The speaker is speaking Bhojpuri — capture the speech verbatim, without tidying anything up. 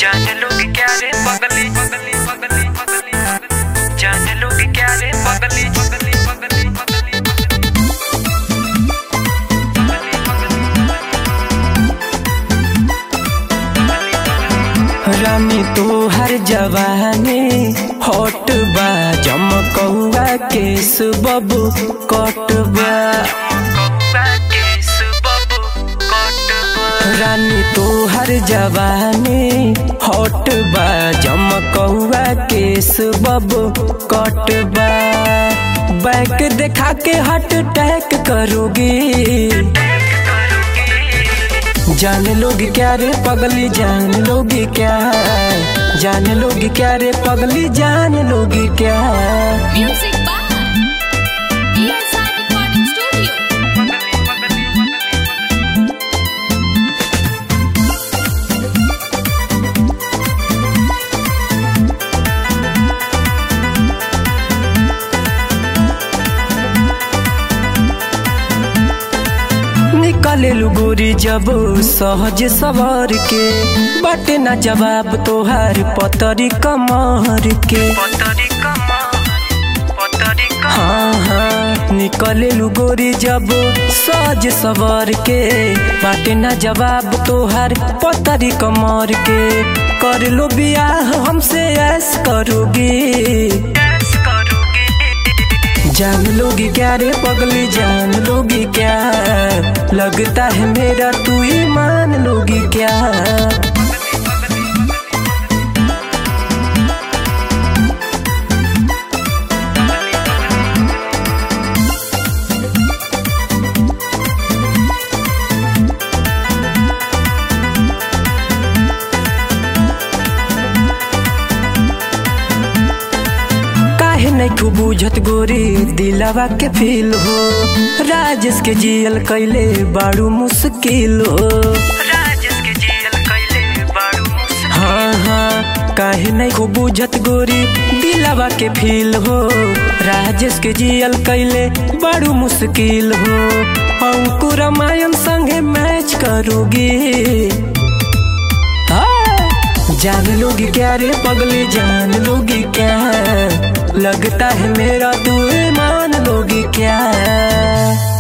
जान लोग क्या रे पगली पगली पगली पगली पगली जान लोग क्या रे पगली पगली पगली पगली रानी तो हर जवानी हॉट बा जमकौआ केस बबू कट बा रानी तो हर जवानी हॉट बा जमकौआ केस बबू कट बा बैक देखा के हार्ट अटैक करोगी जान लोग क्या रे पगली जान लोग क्या जान लोग क्या रे पगली जान लोग क्या Music by E S I Recording Studio. निकाले गोरी जब सहज सवार के बाटे ना जवाब तोहार पतरी कमर के हाँ हाँ निकले गोरी जब सहज सवार के बाटे ना जवाब तोहार पतरी कमर के कर लो बियाह हमसे ऐस करोगी जान लोगी क्या रे पगली जान लोगी क्या लगता है मेरा तू ही मान लोगी क्या नहीं खूब बुझत गोरी दिलावा के फील हो राजेश के जियल कैले बाड़ू मुश्किल हो राजेश के जियल कैले बाड़ू मुश्किल हाँ हाँ काहे नहीं खूब बुझत गोरी दिलावा के फील हो राजेश के जियल कैले बाड़ू मुश्किल हो अंकुर रामायण संगे मैच करोगी जान लोगी क्या रे पगली जान लोगी क्या लगता है मेरा तू मान लोगी क्या।